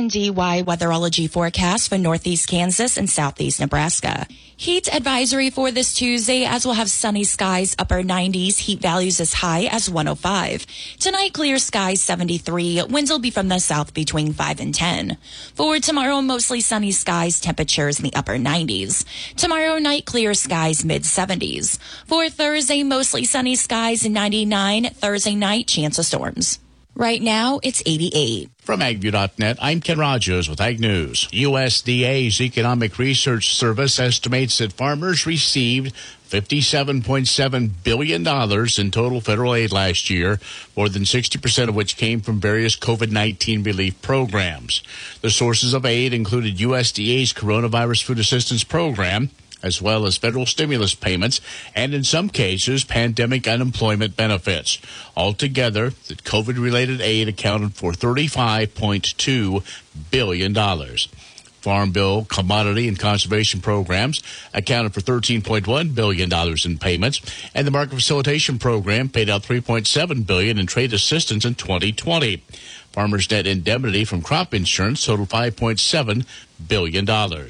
DY weatherology forecast for northeast Kansas and southeast Nebraska. Heat advisory for this Tuesday, as we'll have sunny skies, upper 90s, heat values as high as 105. Tonight, clear skies, 73. Winds will be from the south between 5 and 10. For tomorrow, mostly sunny skies, temperatures in the upper 90s. Tomorrow night, clear skies, mid 70s. For Thursday, mostly sunny skies, 99. Thursday night, chance of storms. Right now, it's 88. From AgView.net, I'm Ken Rogers with Ag News. USDA's Economic Research Service estimates that farmers received $57.7 billion in total federal aid last year, more than 60% of which came from various COVID-19 relief programs. The sources of aid included USDA's Coronavirus Food Assistance Program, as well as federal stimulus payments, and in some cases, pandemic unemployment benefits. Altogether, the COVID-related aid accounted for $35.2 billion. Farm Bill, commodity, and conservation programs accounted for $13.1 billion in payments, and the Market Facilitation Program paid out $3.7 billion in trade assistance in 2020. Farmers' net indemnity from crop insurance totaled $5.7 billion.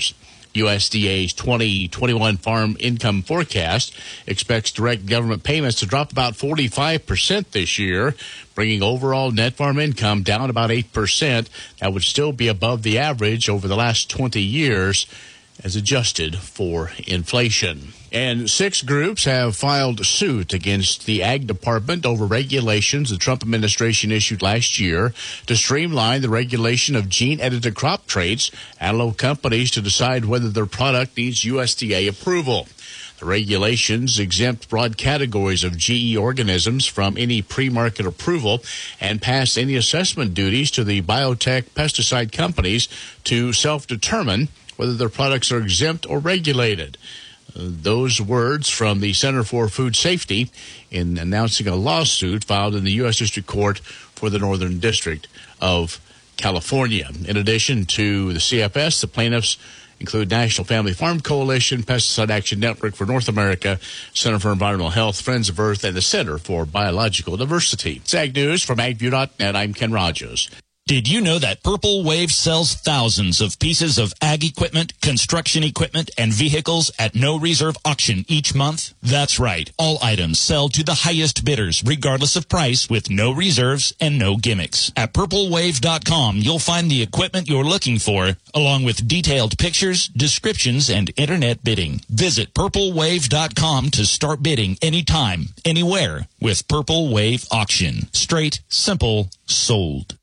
USDA's 2021 farm income forecast expects direct government payments to drop about 45% this year, bringing overall net farm income down about 8%. That would still be above the average over the last 20 years as adjusted for inflation. And 6 groups have filed suit against the Ag Department over regulations the Trump administration issued last year to streamline the regulation of gene-edited crop traits and allow companies to decide whether their product needs USDA approval. The regulations exempt broad categories of GE organisms from any pre-market approval and pass any assessment duties to the biotech pesticide companies to self-determine whether their products are exempt or regulated. Those words from the Center for Food Safety in announcing a lawsuit filed in the U.S. District Court for the Northern District of California. In addition to the CFS, the plaintiffs include National Family Farm Coalition, Pesticide Action Network for North America, Center for Environmental Health, Friends of Earth, and the Center for Biological Diversity. It's Ag News from AgView.net. I'm Ken Rogers. Did you know that Purple Wave sells thousands of pieces of ag equipment, construction equipment, and vehicles at no reserve auction each month? That's right. All items sell to the highest bidders, regardless of price, with no reserves and no gimmicks. At purplewave.com, you'll find the equipment you're looking for, along with detailed pictures, descriptions, and internet bidding. Visit purplewave.com to start bidding anytime, anywhere with Purple Wave Auction. Straight, simple, sold.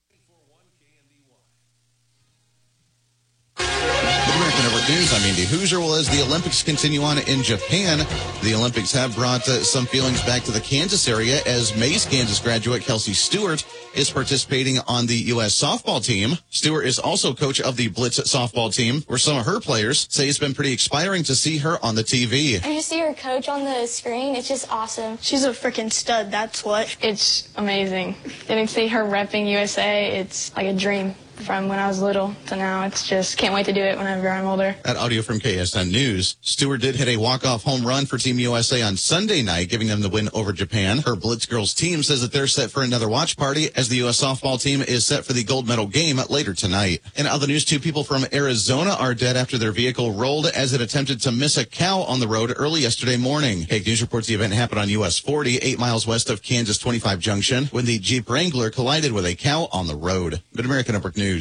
News. I'm Andy Hoosier. Well, as the Olympics continue on in Japan, the Olympics have brought some feelings back to the Kansas area as Mays, Kansas graduate Kelsey Stewart is participating on the U.S. softball team. Stewart is also coach of the Blitz softball team, where some of her players say it's been pretty inspiring to see her on the TV. And to see her coach on the screen, it's just awesome. She's a freaking stud, that's what. It's amazing. Getting to see her repping USA, it's like a dream. From when I was little to now, it's just can't wait to do it whenever I'm older. That audio from KSN News. Stewart did hit a walk-off home run for Team USA on Sunday night, giving them the win over Japan. Her Blitz Girls team says that they're set for another watch party as the U.S. softball team is set for the gold medal game later tonight. In other news, 2 people from Arizona are dead after their vehicle rolled as it attempted to miss a cow on the road early yesterday morning. Ag News reports the event happened on U.S. 40, 8 miles west of Kansas 25 Junction, when the Jeep Wrangler collided with a cow on the road. Mid-America Network News.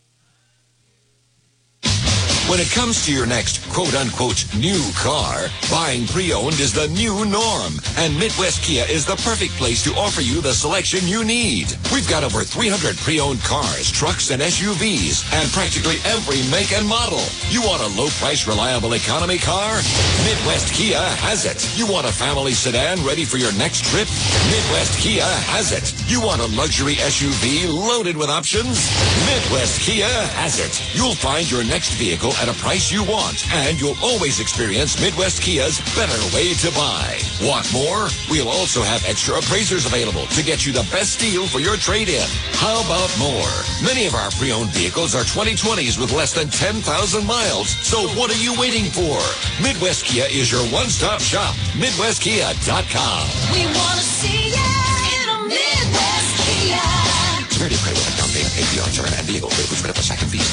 When it comes to your next quote-unquote new car, buying pre-owned is the new norm. And Midwest Kia is the perfect place to offer you the selection you need. We've got over 300 pre-owned cars, trucks, and SUVs, and practically every make and model. You want a low-price, reliable economy car? Midwest Kia has it. You want a family sedan ready for your next trip? Midwest Kia has it. You want a luxury SUV loaded with options? Midwest Kia has it. You'll find your next vehicle at a price you want, and you'll always experience Midwest Kia's better way to buy. Want more? We'll also have extra appraisers available to get you the best deal for your trade-in. How about more? Many of our pre-owned vehicles are 2020s with less than 10,000 miles. So what are you waiting for? Midwest Kia is your one-stop shop. MidwestKia.com. We want to see you in a Midwest Kia. Severity of credit with down payment, APR, term, and vehicle. Rate was read up a second fees.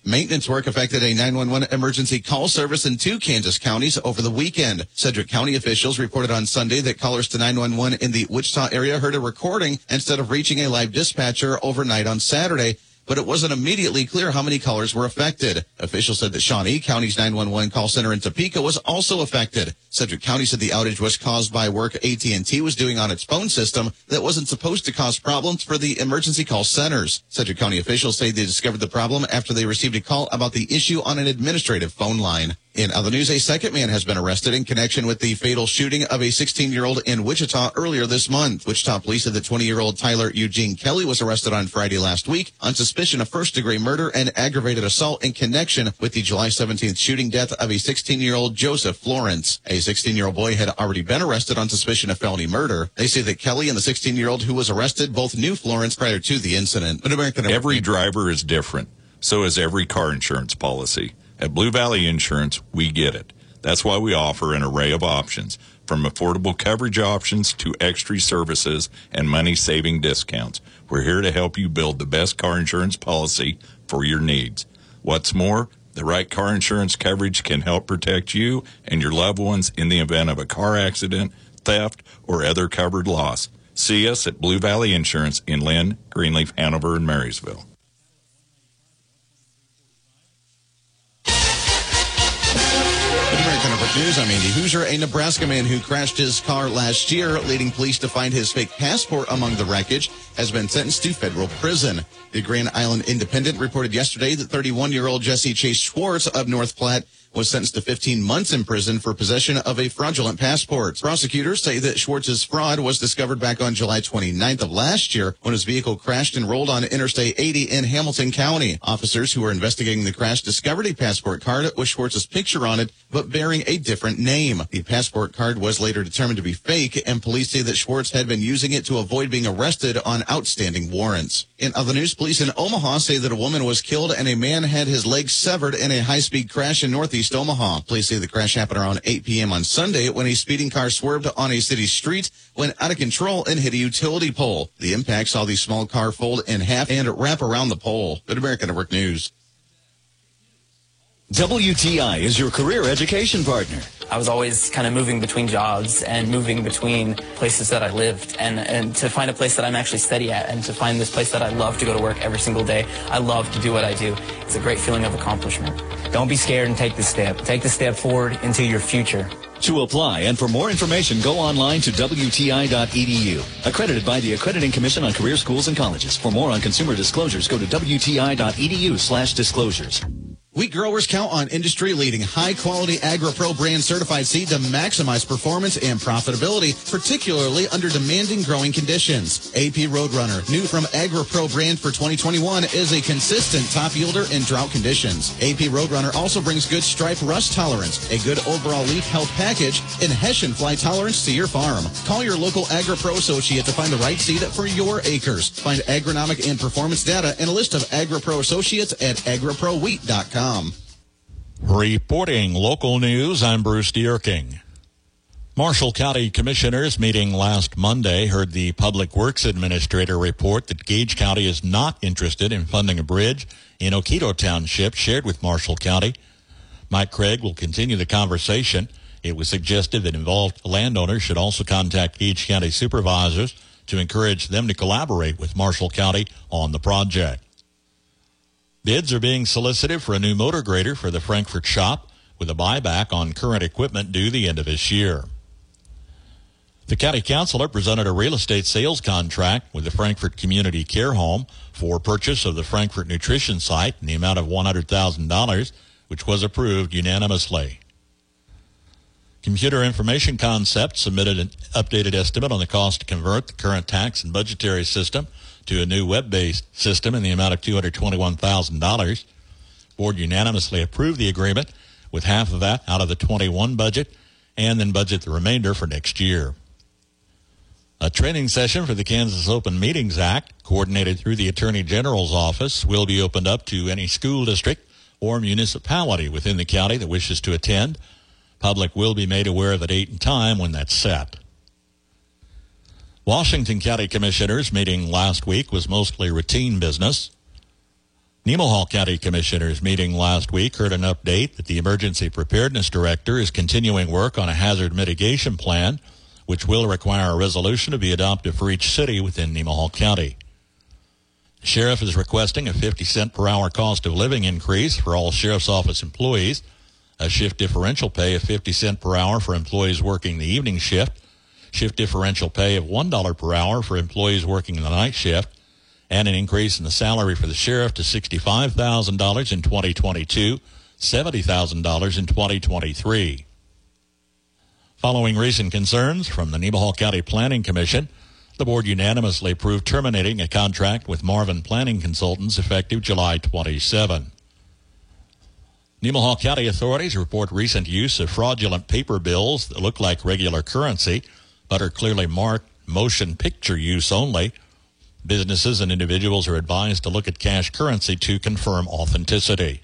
Maintenance work affected a 911 emergency call service in 2 Kansas counties over the weekend. Sedgwick County officials reported on Sunday that callers to 911 in the Wichita area heard a recording instead of reaching a live dispatcher overnight on Saturday, but it wasn't immediately clear how many callers were affected. Officials said that Shawnee County's 911 call center in Topeka was also affected. Sedgwick County said the outage was caused by work AT&T was doing on its phone system that wasn't supposed to cause problems for the emergency call centers. Sedgwick County officials say they discovered the problem after they received a call about the issue on an administrative phone line. In other news, a second man has been arrested in connection with the fatal shooting of a 16-year-old in Wichita earlier this month. Wichita police said that 20-year-old Tyler Eugene Kelly was arrested on Friday last week on suspicion of first-degree murder and aggravated assault in connection with the July 17th shooting death of a 16-year-old Joseph Florence. A 16-year-old boy had already been arrested on suspicion of felony murder. They say that Kelly and the 16-year-old who was arrested both knew Florence prior to the incident. Every driver is different. So is every car insurance policy. At Blue Valley Insurance, we get it. That's why we offer an array of options, from affordable coverage options to extra services and money-saving discounts. We're here to help you build the best car insurance policy for your needs. What's more, the right car insurance coverage can help protect you and your loved ones in the event of a car accident, theft, or other covered loss. See us at Blue Valley Insurance in Lynn, Greenleaf, Hanover, and Marysville. News, I'm Andy Hoosier. A Nebraska man who crashed his car last year, leading police to find his fake passport among the wreckage, has been sentenced to federal prison. The Grand Island Independent reported yesterday that 31-year-old Jesse Chase Schwartz of North Platte was sentenced to 15 months in prison for possession of a fraudulent passport. Prosecutors say that Schwartz's fraud was discovered back on July 29th of last year when his vehicle crashed and rolled on Interstate 80 in Hamilton County. Officers who were investigating the crash discovered a passport card with Schwartz's picture on it, but bearing a different name. The passport card was later determined to be fake, and police say that Schwartz had been using it to avoid being arrested on outstanding warrants. In other news, police in Omaha say that a woman was killed and a man had his legs severed in a high-speed crash in northeast Omaha. Police say the crash happened around 8 p.m. on Sunday when a speeding car swerved on a city street, went out of control, and hit a utility pole. The impact saw the small car fold in half and wrap around the pole. Good American Network News. WTI is your career education partner. I was always kind of moving between jobs and moving between places that I lived, and to find a place that I'm actually steady at and to find this place that I love to go to work every single day. I love to do what I do. It's a great feeling of accomplishment. Don't be scared and take the step. Take the step forward into your future. To apply and for more information, go online to WTI.edu. Accredited by the Accrediting Commission on Career Schools and Colleges. For more on consumer disclosures, go to WTI.edu/disclosures. Wheat growers count on industry-leading, high-quality AgriPro brand certified seed to maximize performance and profitability, particularly under demanding growing conditions. AP Roadrunner, new from AgriPro brand for 2021, is a consistent top yielder in drought conditions. AP Roadrunner also brings good stripe rust tolerance, a good overall leaf health package, and Hessian fly tolerance to your farm. Call your local AgriPro associate to find the right seed for your acres. Find agronomic and performance data and a list of AgriPro associates at agriprowheat.com. Reporting local news, I'm Bruce Dierking. Marshall County Commissioners meeting last Monday heard the Public Works Administrator report that Gage County is not interested in funding a bridge in Oquito Township shared with Marshall County. Mike Craig will continue the conversation. It was suggested that involved landowners should also contact Gage County supervisors to encourage them to collaborate with Marshall County on the project. Bids are being solicited for a new motor grader for the Frankfort shop, with a buyback on current equipment due the end of this year. The county councilor presented a real estate sales contract with the Frankfort Community Care Home for purchase of the Frankfort Nutrition Site in the amount of $100,000, which was approved unanimously. Computer Information Concepts submitted an updated estimate on the cost to convert the current tax and budgetary system to a new web-based system in the amount of $221,000. Board unanimously approved the agreement, with half of that out of the 21 budget, and then budget the remainder for next year. A training session for the Kansas Open Meetings Act, coordinated through the Attorney General's office, will be opened up to any school district or municipality within the county that wishes to attend. Public will be made aware of the date and time when that's set. Washington County Commissioners meeting last week was mostly routine business. Nemaha County Commissioners meeting last week heard an update that the Emergency Preparedness Director is continuing work on a hazard mitigation plan, which will require a resolution to be adopted for each city within Nemaha County. The sheriff is requesting a 50-cent per hour cost of living increase for all sheriff's office employees, a shift differential pay of 50 cents per hour for employees working the evening shift, shift differential pay of $1 per hour for employees working the night shift, and an increase in the salary for the sheriff to $65,000 in 2022, $70,000 in 2023. Following recent concerns from the Nemaha County Planning Commission, the board unanimously approved terminating a contract with Marvin Planning Consultants effective July 27. Nemaha County authorities report recent use of fraudulent paper bills that look like regular currency but are clearly marked motion picture use only. Businesses and individuals are advised to look at cash currency to confirm authenticity.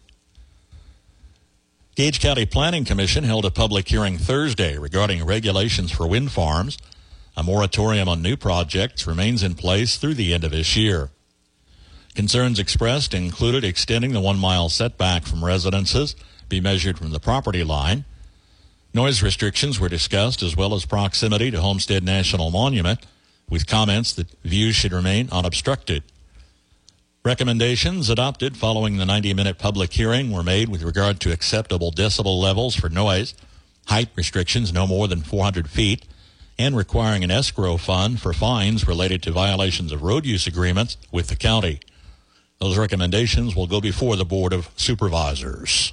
Gage County Planning Commission held a public hearing Thursday regarding regulations for wind farms. A moratorium on new projects remains in place through the end of this year. Concerns expressed included extending the 1-mile setback from residences be measured from the property line. Noise restrictions were discussed, as well as proximity to Homestead National Monument, with comments that views should remain unobstructed. Recommendations adopted following the 90-minute public hearing were made with regard to acceptable decibel levels for noise, height restrictions no more than 400 feet, and requiring an escrow fund for fines related to violations of road use agreements with the county. Those recommendations will go before the Board of Supervisors.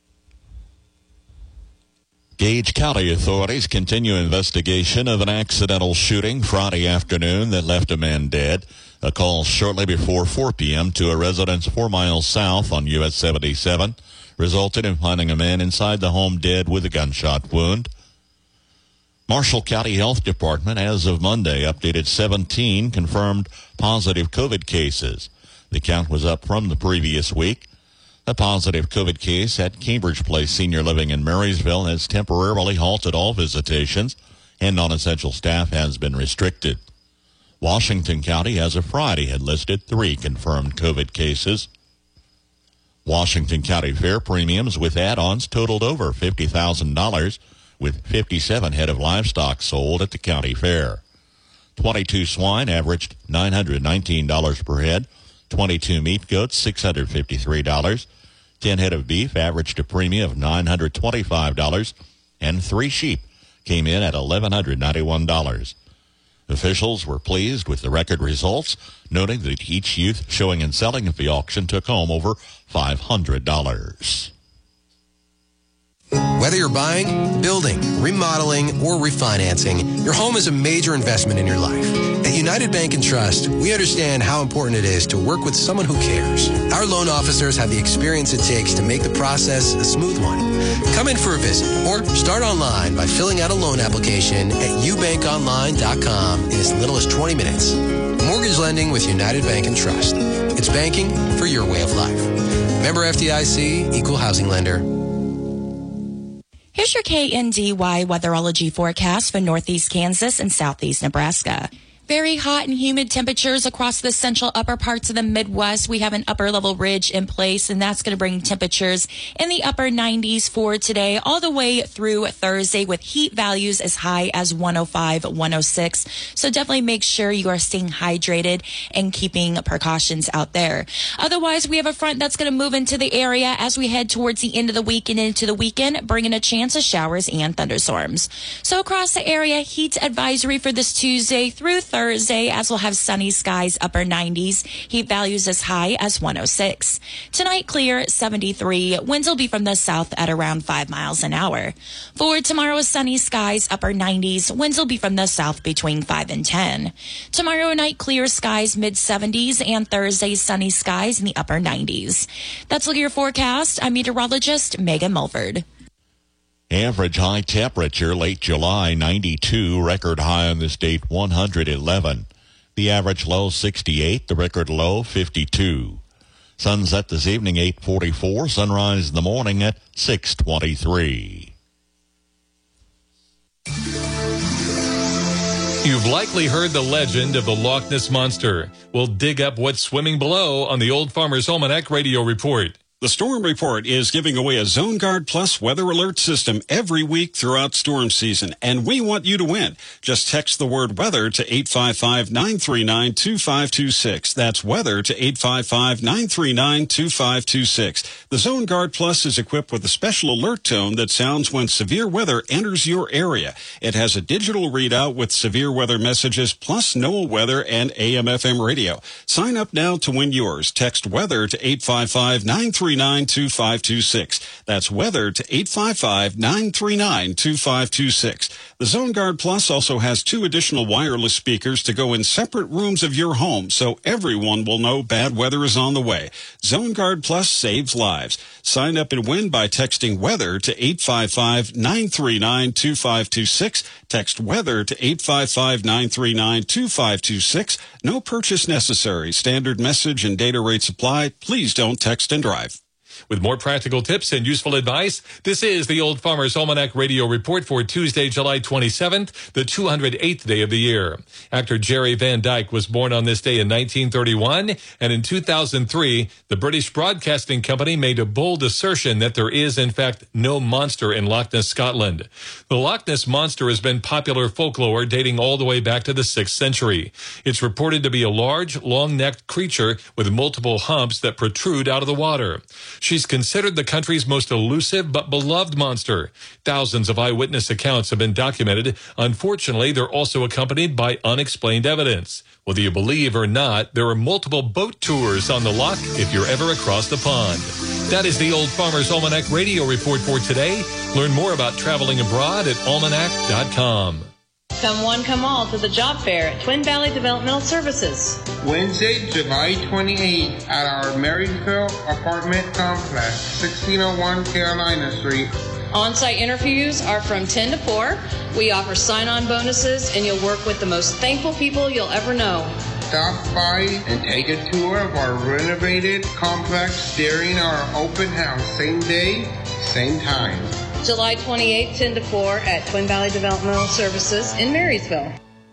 Gage County authorities continue investigation of an accidental shooting Friday afternoon that left a man dead. A call shortly before 4 p.m. to a residence 4 miles south on US 77 resulted in finding a man inside the home dead with a gunshot wound. Marshall County Health Department, as of Monday, updated 17 confirmed positive COVID cases. The count was up from the previous week. A positive COVID case at Cambridge Place Senior Living in Marysville has temporarily halted all visitations, and non-essential staff has been restricted. Washington County, as of Friday, had listed 3 confirmed COVID cases. Washington County Fair premiums with add-ons totaled over $50,000, with 57 head of livestock sold at the county fair. 22 swine averaged $919 per head, 22 meat goats $653, 10 head of beef averaged a premium of $925, and 3 sheep came in at $1,191. Officials were pleased with the record results, noting that each youth showing and selling at the auction took home over $500. Whether you're buying, building, remodeling, or refinancing, your home is a major investment in your life. At United Bank and Trust, we understand how important it is to work with someone who cares. Our loan officers have the experience it takes to make the process a smooth one. Come in for a visit or start online by filling out a loan application at ubankonline.com in as little as 20 minutes. Mortgage lending with United Bank and Trust. It's banking for your way of life. Member FDIC, Equal Housing Lender. Here's your KNDY weatherology forecast for northeast Kansas and southeast Nebraska. Very hot and humid temperatures across the central upper parts of the Midwest. We have an upper level ridge in place, and that's going to bring temperatures in the upper 90s for today, all the way through Thursday, with heat values as high as 105, 106. So definitely make sure you are staying hydrated and keeping precautions out there. Otherwise, we have a front that's going to move into the area as we head towards the end of the week and into the weekend, bringing a chance of showers and thunderstorms. So across the area, heat advisory for this Tuesday through Thursday, as we'll have sunny skies, upper 90s. Heat values as high as 106. Tonight, clear, 73. Winds will be from the south at around 5 miles an hour. For tomorrow, sunny skies, upper 90s. Winds will be from the south between 5 and 10. Tomorrow night, clear skies, mid 70s, and Thursday, sunny skies in the upper 90s. That's your forecast. I'm meteorologist Megan Mulford. Average high temperature late July 92, record high on the state 111. The average low 68, the record low 52. Sunset this evening 8:44, sunrise in the morning at 6:23. You've likely heard the legend of the Loch Ness Monster. We'll dig up what's swimming below on the Old Farmer's Almanac Radio Report. The Storm Report is giving away a Zone Guard Plus weather alert system every week throughout storm season, and we want you to win. Just text the word weather to 855-939-2526. That's weather to 855-939-2526. The Zone Guard Plus is equipped with a special alert tone that sounds when severe weather enters your area. It has a digital readout with severe weather messages plus NOAA weather and AM/FM radio. Sign up now to win yours. Text weather to 855-939-2526. That's weather to 855-939-2526. The Zone Guard Plus also has 2 additional wireless speakers to go in separate rooms of your home, so everyone will know bad weather is on the way. Zone Guard Plus saves lives. Sign up and win by texting weather to 855-939-2526. Text weather to 855-939-2526. No purchase necessary. Standard message and data rates apply. Please don't text and drive. With more practical tips and useful advice, this is the Old Farmer's Almanac Radio Report for Tuesday, July 27th, the 208th day of the year. Actor Jerry Van Dyke was born on this day in 1931, and in 2003, the British Broadcasting Company made a bold assertion that there is, in fact, no monster in Loch Ness, Scotland. The Loch Ness Monster has been popular folklore dating all the way back to the 6th century. It's reported to be a large, long-necked creature with multiple humps that protrude out of the water. She's considered the country's most elusive but beloved monster. Thousands of eyewitness accounts have been documented. Unfortunately, they're also accompanied by unexplained evidence. Whether you believe or not, there are multiple boat tours on the loch if you're ever across the pond. That is the Old Farmer's Almanac Radio Report for today. Learn more about traveling abroad at almanac.com. Come one, come all to the job fair at Twin Valley Developmental Services. Wednesday, July 28th at our Marysville apartment complex, 1601 Carolina Street. On-site interviews are from 10 to 4. We offer sign-on bonuses, and you'll work with the most thankful people you'll ever know. Stop by and take a tour of our renovated complex during our open house. Same day, same time. July 28th, 10 to 4 at Twin Valley Developmental Services in Marysville.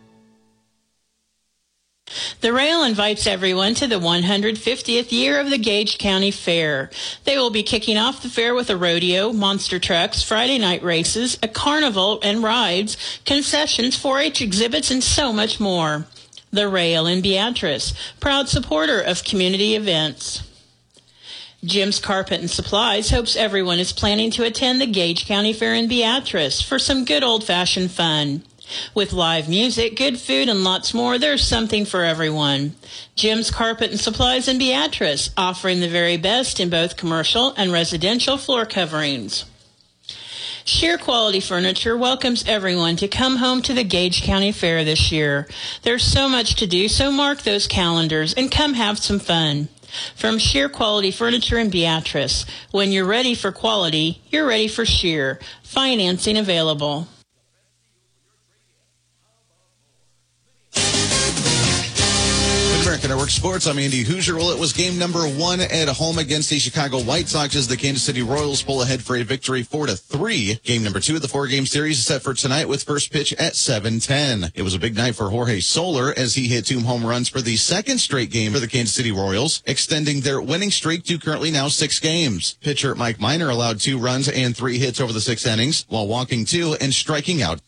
The Rail invites everyone to the 150th year of the Gage County Fair. They will be kicking off the fair with a rodeo, monster trucks, Friday night races, a carnival and rides, concessions, 4-H exhibits, and so much more. The Rail in Beatrice, proud supporter of community events. Jim's Carpet and Supplies hopes everyone is planning to attend the Gage County Fair in Beatrice for some good old-fashioned fun. With live music, good food, and lots more, there's something for everyone. Jim's Carpet and Supplies in Beatrice, offering the very best in both commercial and residential floor coverings. Sheer Quality Furniture welcomes everyone to come home to the Gage County Fair this year. There's so much to do, so mark those calendars and come have some fun. From Sheer Quality Furniture in Beatrice, when you're ready for quality, you're ready for Sheer. Financing available. American Network Sports. I'm Andy Hoosier. Well, it was game number 1 at home against the Chicago White Sox as the Kansas City Royals pull ahead for a victory 4-3. Game number 2 of the 4-game series is set for tonight with first pitch at 7:10. It was a big night for Jorge Soler as he hit 2 home runs for the second straight game for the Kansas City Royals, extending their winning streak to currently now 6 games. Pitcher Mike Minor allowed 2 runs and 3 hits over the 6 innings while walking 2 and striking out.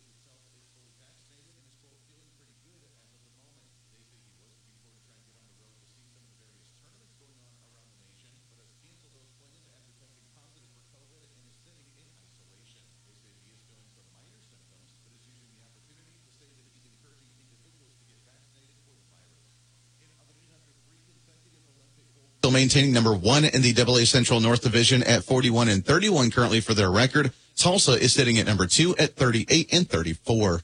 Still maintaining number 1 in the AA Central North Division at 41-31 currently for their record. Tulsa is sitting at number 2 at 38-34.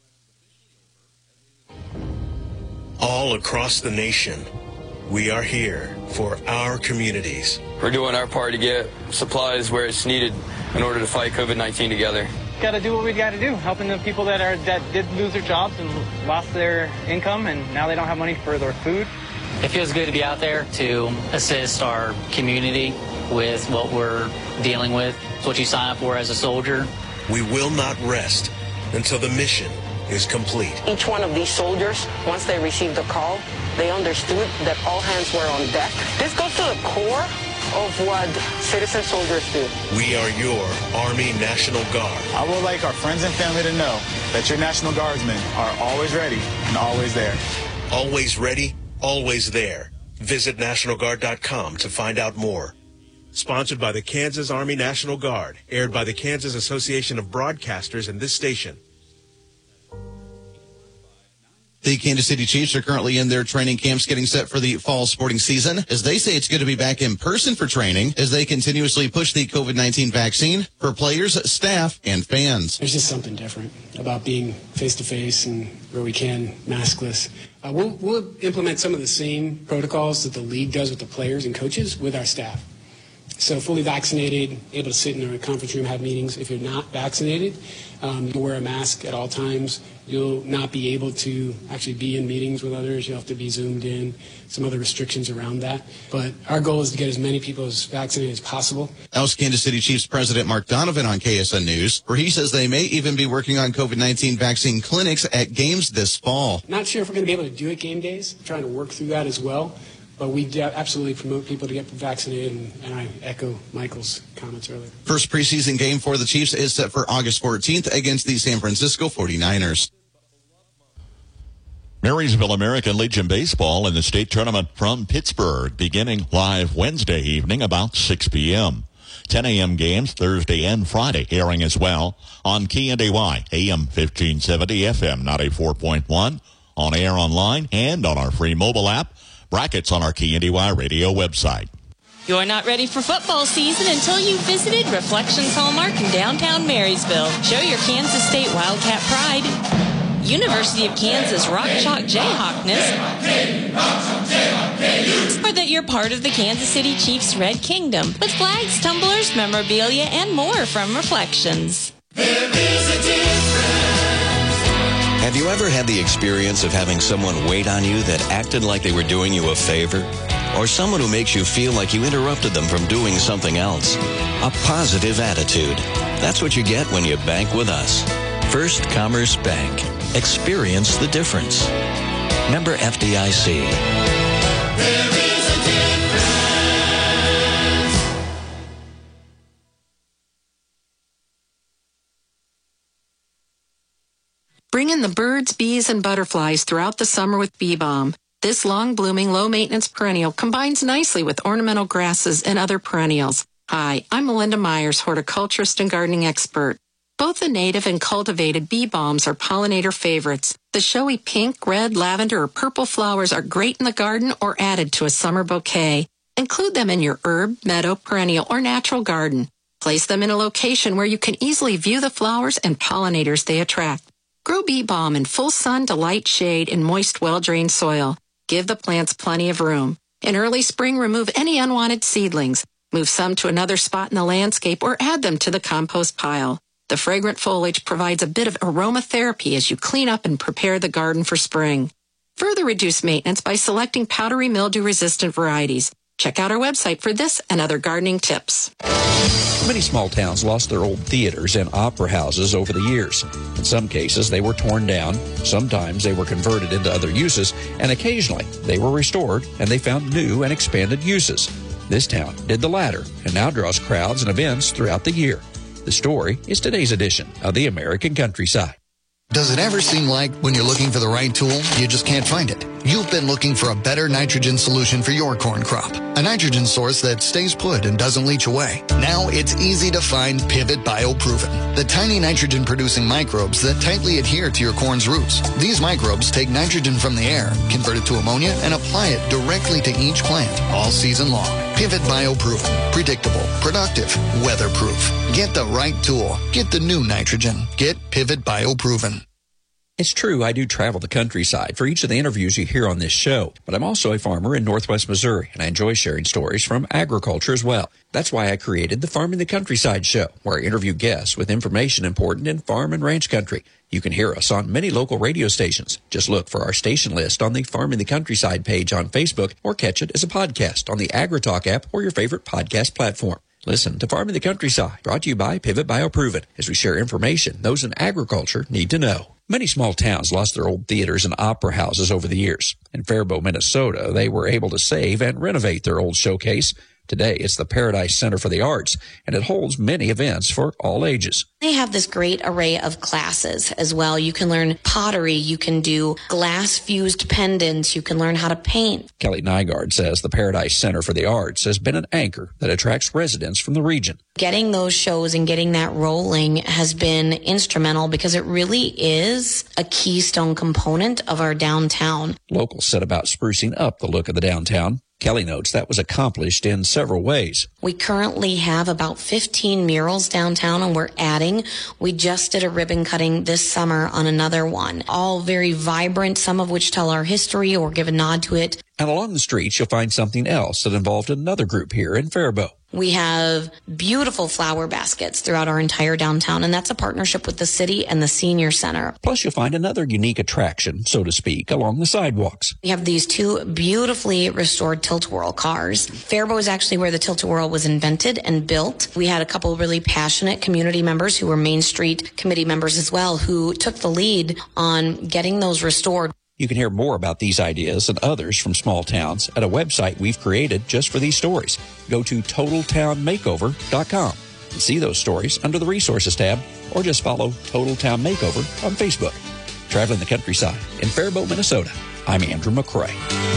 All across the nation, we are here for our communities. We're doing our part to get supplies where it's needed in order to fight COVID-19 together. Got to do what we got to do, helping the people that did lose their jobs and lost their income, and now they don't have money for their food. It feels good to be out there to assist our community with what we're dealing with. It's what you sign up for as a soldier. We will not rest until the mission is complete. Each one of these soldiers, once they received the call, they understood that all hands were on deck. This goes to the core of what citizen soldiers do. We are your Army National Guard. I would like our friends and family to know that your National Guardsmen are always ready and always there. Always ready, always there. Visit NationalGuard.com to find out more. Sponsored by the Kansas Army National Guard. Aired by the Kansas Association of Broadcasters and this station. The Kansas City Chiefs are currently in their training camps getting set for the fall sporting season. As they say, it's good to be back in person for training as they continuously push the COVID-19 vaccine for players, staff, and fans. There's just something different about being face-to-face and where we can, maskless. We'll implement some of the same protocols that the league does with the players and coaches with our staff. So fully vaccinated, able to sit in a conference room, have meetings. If you're not vaccinated, you'll wear a mask at all times. You'll not be able to actually be in meetings with others. You'll have to be zoomed in, some other restrictions around that. But our goal is to get as many people as vaccinated as possible. That was Kansas City Chiefs President Mark Donovan on KSN News, where he says they may even be working on COVID-19 vaccine clinics at games this fall. Not sure if we're going to be able to do it game days. Trying to work through that as well. But we absolutely promote people to get vaccinated, and I echo Michael's comments earlier. First preseason game for the Chiefs is set for August 14th against the San Francisco 49ers. Marysville American Legion Baseball in the state tournament from Pittsburgh, beginning live Wednesday evening about 6 p.m. 10 a.m. games Thursday and Friday, airing as well on KNDY, AM 1570, FM 94.1, on air online, and on our free mobile app. Brackets on our KNDY radio website. You're not ready for football season until you've visited Reflections Hallmark in downtown Marysville. Show your Kansas State Wildcat pride. University of Kansas Rock Chalk Jayhawkness, or that you're part of the Kansas City Chiefs Red Kingdom with flags, tumblers, memorabilia, and more from Reflections. There is a difference. Have you ever had the experience of having someone wait on you that acted like they were doing you a favor? Or someone who makes you feel like you interrupted them from doing something else? A positive attitude. That's what you get when you bank with us. First Commerce Bank. Experience the difference. Member FDIC. There is a difference. Bring in the birds, bees, and butterflies throughout the summer with Bee Balm. This long-blooming, low-maintenance perennial combines nicely with ornamental grasses and other perennials. Hi, I'm Melinda Myers, horticulturist and gardening expert. Both the native and cultivated bee balms are pollinator favorites. The showy pink, red, lavender, or purple flowers are great in the garden or added to a summer bouquet. Include them in your herb, meadow, perennial, or natural garden. Place them in a location where you can easily view the flowers and pollinators they attract. Grow bee balm in full sun to light shade in moist, well-drained soil. Give the plants plenty of room. In early spring, remove any unwanted seedlings. Move some to another spot in the landscape or add them to the compost pile. The fragrant foliage provides a bit of aromatherapy as you clean up and prepare the garden for spring. Further reduce maintenance by selecting powdery mildew-resistant varieties. Check out our website for this and other gardening tips. Many small towns lost their old theaters and opera houses over the years. In some cases, they were torn down. Sometimes they were converted into other uses, and occasionally they were restored and they found new and expanded uses. This town did the latter and now draws crowds and events throughout the year. The story is today's edition of the American Countryside. Does it ever seem like when you're looking for the right tool, you just can't find it? You've been looking for a better nitrogen solution for your corn crop. A nitrogen source that stays put and doesn't leach away. Now it's easy to find Pivot BioProven, the tiny nitrogen-producing microbes that tightly adhere to your corn's roots. These microbes take nitrogen from the air, convert it to ammonia, and apply it directly to each plant all season long. Pivot BioProven. Predictable, productive, weatherproof. Get the right tool. Get the new nitrogen. Get Pivot BioProven. It's true, I do travel the countryside for each of the interviews you hear on this show, but I'm also a farmer in Northwest Missouri, and I enjoy sharing stories from agriculture as well. That's why I created the Farming the Countryside show, where I interview guests with information important in farm and ranch country. You can hear us on many local radio stations. Just look for our station list on the Farming the Countryside page on Facebook, or catch it as a podcast on the AgriTalk app or your favorite podcast platform. Listen to Farming the Countryside, brought to you by Pivot BioProven, as we share information those in agriculture need to know. Many small towns lost their old theaters and opera houses over the years. In Faribault, Minnesota, they were able to save and renovate their old showcase. Today, it's the Paradise Center for the Arts, and it holds many events for all ages. They have this great array of classes as well. You can learn pottery, you can do glass-fused pendants, you can learn how to paint. Kelly Nygaard says the Paradise Center for the Arts has been an anchor that attracts residents from the region. Getting those shows and getting that rolling has been instrumental because it really is a keystone component of our downtown. Locals set about sprucing up the look of the downtown. Kelly notes that was accomplished in several ways. We currently have about 15 murals downtown, and we're adding. We just did a ribbon cutting this summer on another one. All very vibrant, some of which tell our history or give a nod to it. And along the streets, you'll find something else that involved another group here in Faribault. We have beautiful flower baskets throughout our entire downtown, and that's a partnership with the city and the senior center. Plus, you'll find another unique attraction, so to speak, along the sidewalks. We have these two beautifully restored tilt-a-whirl cars. Faribault is actually where the tilt-a-whirl was invented and built. We had a couple of really passionate community members who were Main Street committee members as well, who took the lead on getting those restored. You can hear more about these ideas and others from small towns at a website we've created just for these stories. Go to TotalTownMakeover.com and see those stories under the Resources tab, or just follow Total Town Makeover on Facebook. Traveling the countryside in Faribault, Minnesota, I'm Andrew McCrae.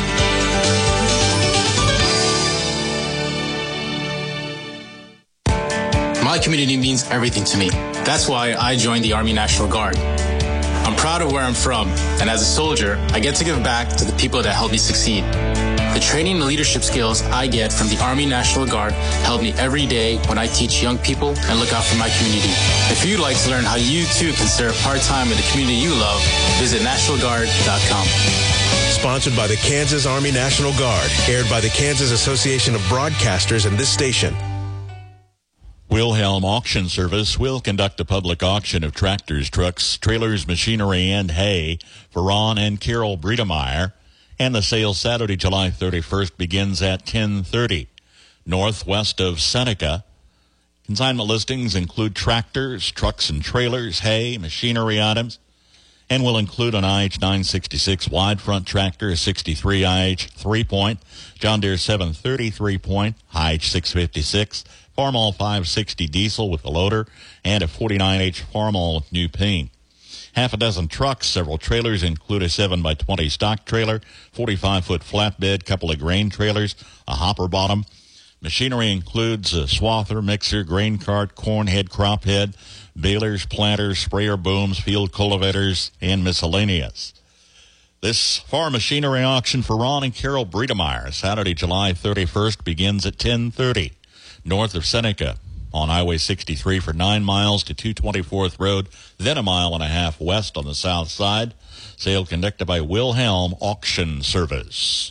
My community means everything to me. That's why I joined the Army National Guard. I'm proud of where I'm from, and as a soldier, I get to give back to the people that helped me succeed. The training and leadership skills I get from the Army National Guard help me every day when I teach young people and look out for my community. If you'd like to learn how you too can serve part-time in the community you love, visit NationalGuard.com. Sponsored by the Kansas Army National Guard, aired by the Kansas Association of Broadcasters and this station. Wilhelm Auction Service will conduct a public auction of tractors, trucks, trailers, machinery, and hay for Ron and Carol Bredemeyer. And the sale Saturday, July 31st begins at 10:30. Northwest of Seneca. Consignment listings include tractors, trucks and trailers, hay, machinery items, and will include an IH 966 wide front tractor, a 63 IH 3-point, John Deere 730 3-point, IH 656, Farmall 560 diesel with a loader, and a 49H Farmall with new paint. Half a dozen trucks, several trailers include a 7x20 stock trailer, 45-foot flatbed, couple of grain trailers, a hopper bottom. Machinery includes a swather, mixer, grain cart, corn head, crop head, balers, planters, sprayer booms, field cultivators, and miscellaneous. This farm machinery auction for Ron and Carol Bredemeyer, Saturday, July 31st, begins at 10:30. North of Seneca on Highway 63 for 9 miles to 224th Road, then 1.5 miles west on the south side. Sale conducted by Wilhelm Auction Service.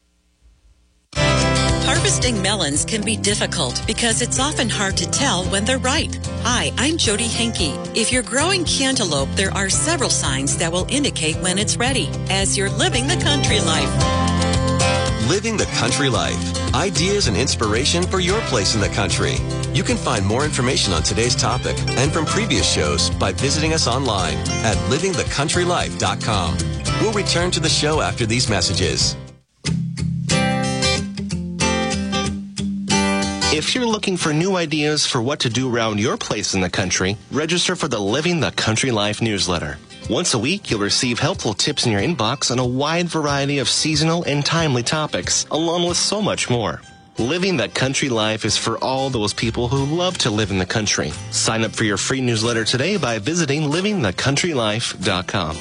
Harvesting melons can be difficult because it's often hard to tell when they're ripe. Hi, I'm Jody Henke. If you're growing cantaloupe, there are several signs that will indicate when it's ready, as you're living the country life. Living the Country Life. Ideas and inspiration for your place in the country. You can find more information on today's topic and from previous shows by visiting us online at livingthecountrylife.com. We'll return to the show after these messages. If you're looking for new ideas for what to do around your place in the country, register for the Living the Country Life newsletter. Once a week, you'll receive helpful tips in your inbox on a wide variety of seasonal and timely topics, along with so much more. Living the Country Life is for all those people who love to live in the country. Sign up for your free newsletter today by visiting livingthecountrylife.com.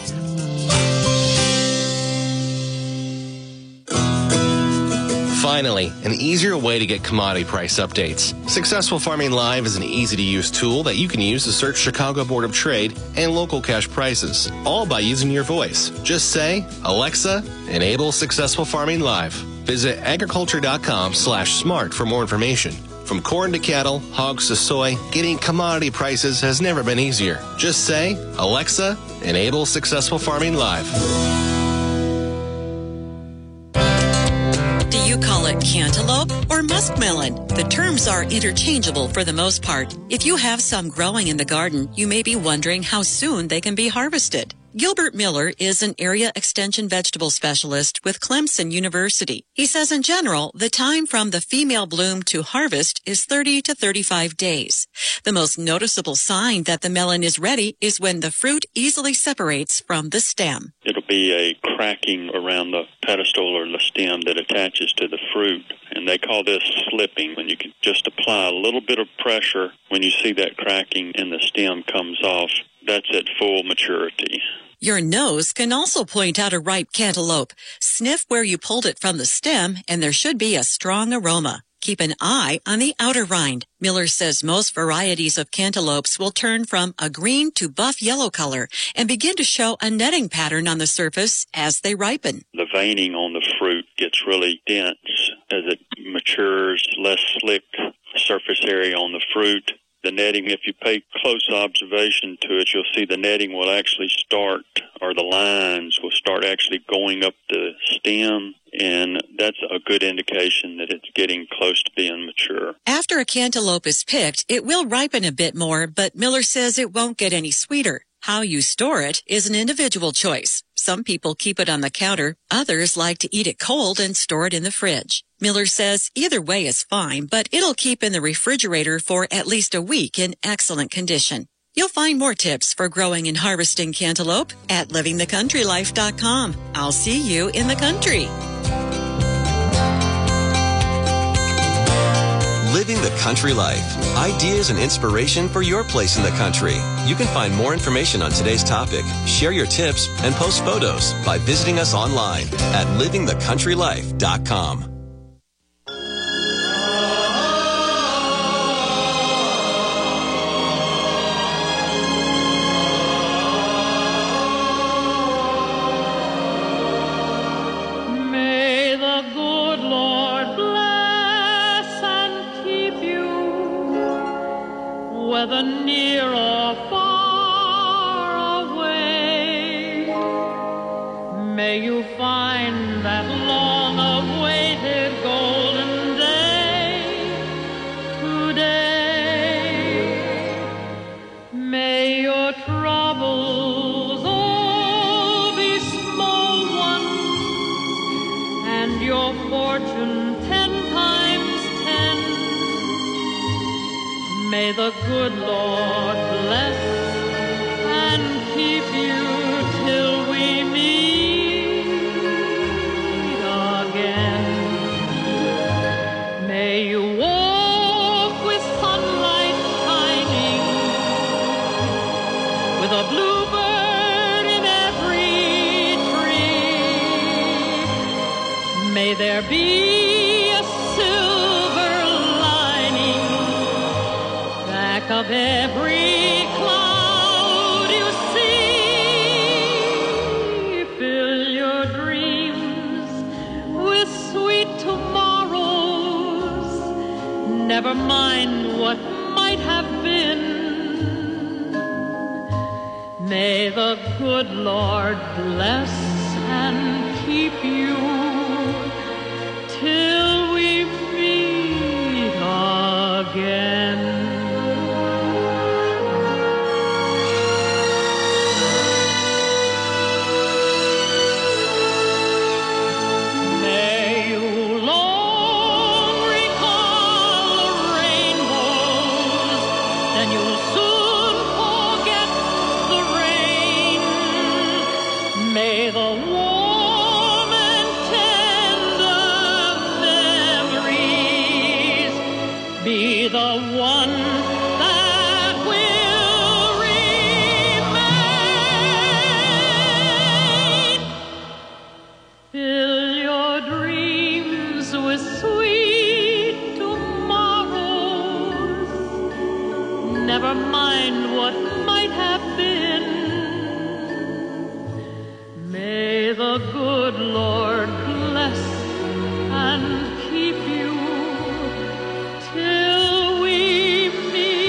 Finally, an easier way to get commodity price updates. Successful Farming Live is an easy-to-use tool that you can use to search Chicago Board of Trade and local cash prices, all by using your voice. Just say, Alexa, enable Successful Farming Live. Visit agriculture.com/smart for more information. From corn to cattle, hogs to soy, getting commodity prices has never been easier. Just say, Alexa, enable Successful Farming Live. Do you call it cantaloupe or muskmelon? The terms are interchangeable for the most part. If you have some growing in the garden, you may be wondering how soon they can be harvested. Gilbert Miller is an area extension vegetable specialist with Clemson University. He says in general, the time from the female bloom to harvest is 30 to 35 days. The most noticeable sign that the melon is ready is when the fruit easily separates from the stem. It'll be a cracking around the pedestal or the stem that attaches to the fruit, and they call this slipping. When you can just apply a little bit of pressure when you see that cracking and the stem comes off, that's at full maturity. Your nose can also point out a ripe cantaloupe. Sniff where you pulled it from the stem, and there should be a strong aroma. Keep an eye on the outer rind. Miller says most varieties of cantaloupes will turn from a green to buff yellow color and begin to show a netting pattern on the surface as they ripen. The veining on the fruit gets really dense as it matures, less slick surface area on the fruit. The netting, if you pay close observation to it, you'll see the netting will actually start, or the lines will start actually going up the stem, and that's a good indication that it's getting close to being mature. After a cantaloupe is picked, it will ripen a bit more, but Miller says it won't get any sweeter. How you store it is an individual choice. Some people keep it on the counter. Others like to eat it cold and store it in the fridge. Miller says either way is fine, but it'll keep in the refrigerator for at least a week in excellent condition. You'll find more tips for growing and harvesting cantaloupe at livingthecountrylife.com. I'll see you in the country. Living the Country Life. Ideas and inspiration for your place in the country. You can find more information on today's topic, share your tips, and post photos by visiting us online at livingthecountrylife.com. May the good Lord bless and keep you, whether near or far away. May you find that long-awaited golden day today. May your troubles all be small ones, and your fortune 10 times 10. May the good Lord bless and keep you till we meet again. May you walk with sunlight shining, with a bluebird in every tree. May there be a silver lining back of every cloud you see. Fill your dreams with sweet tomorrows. Never mind what might have been. May the good Lord bless and keep you till we meet again. May you long recall the rainbows, then you'll soon forget the rain. May the warm and tender memories be the one that will remain. Fill your dreams with sweet tomorrows. Never mind what might have been. May the good Lord bless and keep you till we meet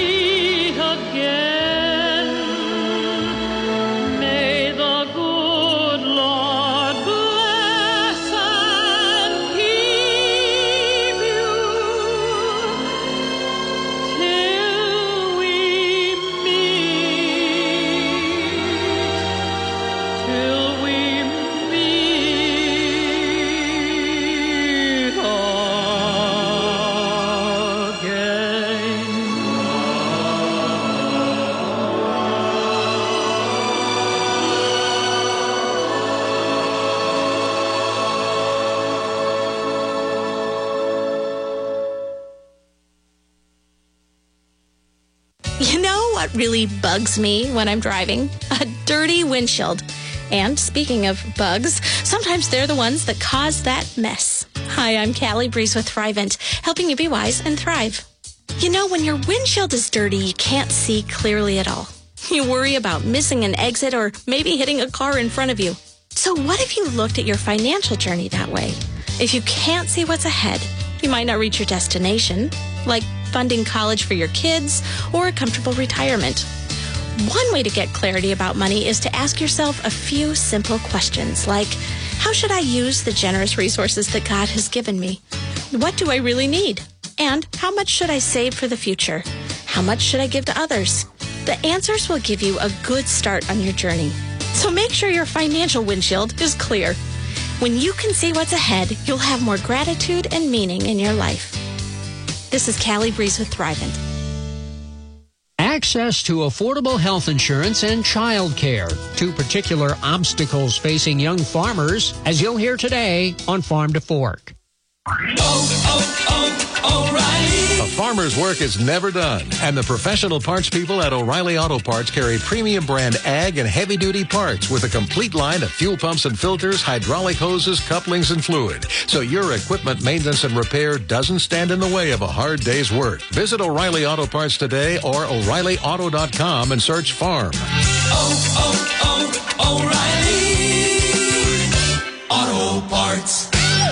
You know what really bugs me when I'm driving? A dirty windshield. And speaking of bugs, sometimes they're the ones that cause that mess. Hi, I'm Callie Breeze with Thrivent, helping you be wise and thrive. You know, when your windshield is dirty, you can't see clearly at all. You worry about missing an exit or maybe hitting a car in front of you. So what if you looked at your financial journey that way? If you can't see what's ahead, you might not reach your destination, like funding college for your kids or a comfortable retirement. One way to get clarity about money is to ask yourself a few simple questions like, how should I use the generous resources that God has given me? What do I really need? And how much should I save for the future? How much should I give to others? The answers will give you a good start on your journey. So make sure your financial windshield is clear. When you can see what's ahead, you'll have more gratitude and meaning in your life. This is Callie Breeze with Thrivent. Access to affordable health insurance and child care, two particular obstacles facing young farmers, as you'll hear today on Farm to Fork. O'Reilly. A farmer's work is never done, and the professional parts people at O'Reilly Auto Parts carry premium brand ag and heavy-duty parts with a complete line of fuel pumps and filters, hydraulic hoses, couplings, and fluid. So your equipment maintenance and repair doesn't stand in the way of a hard day's work. Visit O'Reilly Auto Parts today or O'ReillyAuto.com and search farm. O'Reilly Auto Parts.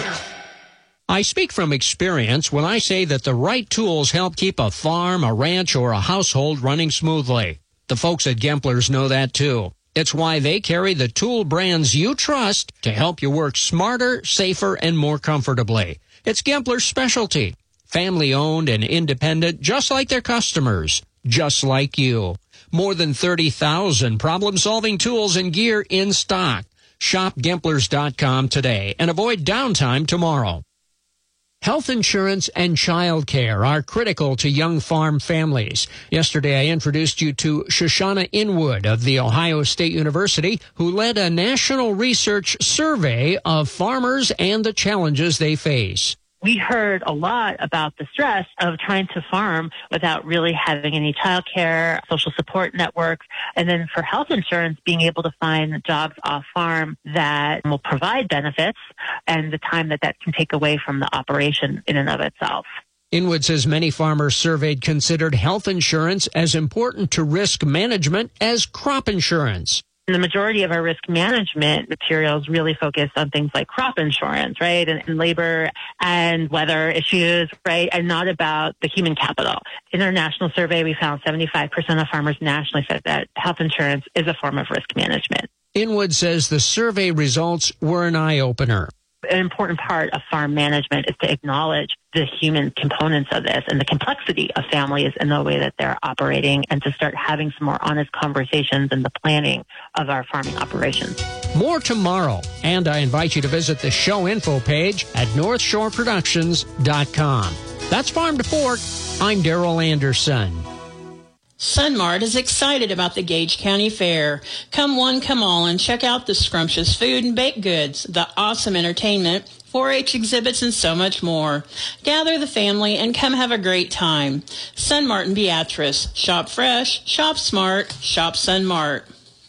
I speak from experience when I say that the right tools help keep a farm, a ranch, or a household running smoothly. The folks at Gemplers know that too. It's why they carry the tool brands you trust to help you work smarter, safer, and more comfortably. It's Gemplers' specialty. Family-owned and independent, just like their customers, just like you. More than 30,000 problem-solving tools and gear in stock. Shop Gemplers.com today and avoid downtime tomorrow. Health insurance and child care are critical to young farm families. Yesterday, I introduced you to Shoshana Inwood of The Ohio State University, who led a national research survey of farmers and the challenges they face. We heard a lot about the stress of trying to farm without really having any childcare, social support networks, and then for health insurance, being able to find jobs off farm that will provide benefits and the time that can take away from the operation in and of itself. Inwood says many farmers surveyed considered health insurance as important to risk management as crop insurance. The majority of our risk management materials really focus on things like crop insurance, right, and labor and weather issues, right, and not about the human capital. In our national survey, we found 75% of farmers nationally said that health insurance is a form of risk management. Inwood says the survey results were an eye-opener. An important part of farm management is to acknowledge the human components of this and the complexity of families and the way that they're operating, and to start having some more honest conversations in the planning of our farming operations. More tomorrow, and I invite you to visit the show info page at NorthshoreProductions.com. That's Farm to Fork. I'm Daryl Anderson. Sunmart is excited about the Gage County Fair. Come one, come all, and check out the scrumptious food and baked goods, the awesome entertainment, 4-H exhibits, and so much more. Gather the family and come have a great time. Sunmart and Beatrice. Shop fresh, shop smart, shop Sunmart.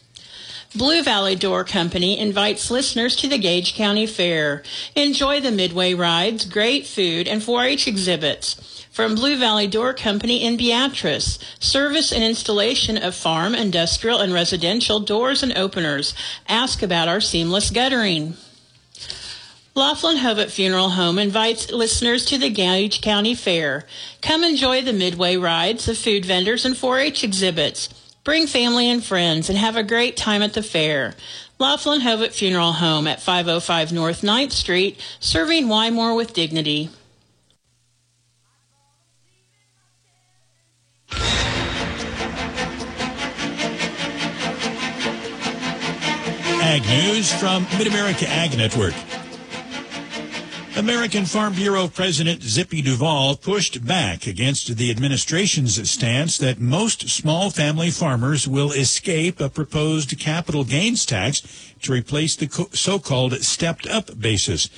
Blue Valley Door Company invites listeners to the Gage County Fair. Enjoy the midway rides, great food, and 4-H exhibits. From Blue Valley Door Company in Beatrice, service and installation of farm, industrial, and residential doors and openers. Ask about our seamless guttering. Laughlin Hovett Funeral Home invites listeners to the Gage County Fair. Come enjoy the midway rides, the food vendors, and 4-H exhibits. Bring family and friends and have a great time at the fair. Laughlin Hovett Funeral Home at 505 North 9th Street, serving Wymore with dignity. Ag News from Mid-America Ag Network. American Farm Bureau President Zippy Duvall pushed back against the administration's stance that most small family farmers will escape a proposed capital gains tax to replace the so-called stepped-up basis.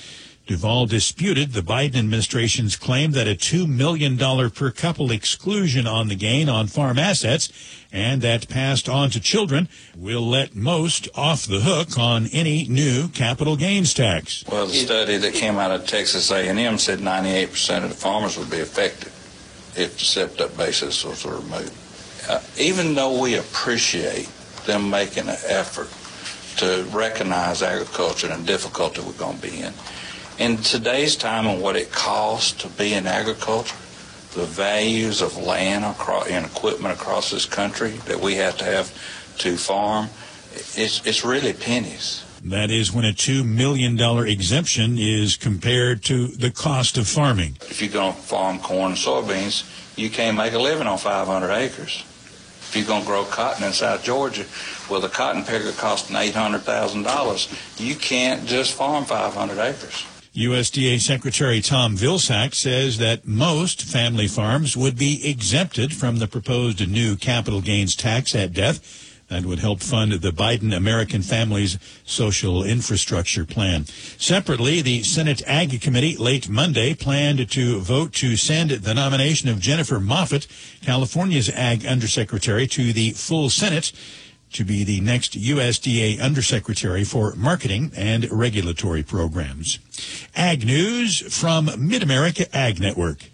Duvall disputed the Biden administration's claim that a $2 million per couple exclusion on the gain on farm assets and that passed on to children will let most off the hook on any new capital gains tax. Well, the study that came out of Texas A&M said 98% of the farmers would be affected if the stepped-up basis was removed. Even though we appreciate them making an effort to recognize agriculture and the difficulty we're going to be in today's time and what it costs to be in agriculture, the values of land and equipment across this country that we have to farm, it's really pennies. That is when a $2 million exemption is compared to the cost of farming. If you're going to farm corn and soybeans, you can't make a living on 500 acres. If you're going to grow cotton in South Georgia, well, the cotton picker costing $800,000, you can't just farm 500 acres. USDA Secretary Tom Vilsack says that most family farms would be exempted from the proposed new capital gains tax at death. That would help fund the Biden American Families Social Infrastructure Plan. Separately, the Senate Ag Committee late Monday planned to vote to send the nomination of Jennifer Moffett, California's Ag Undersecretary, to the full Senate to be the next USDA Undersecretary for Marketing and Regulatory Programs. Ag News from Mid-America Ag Network.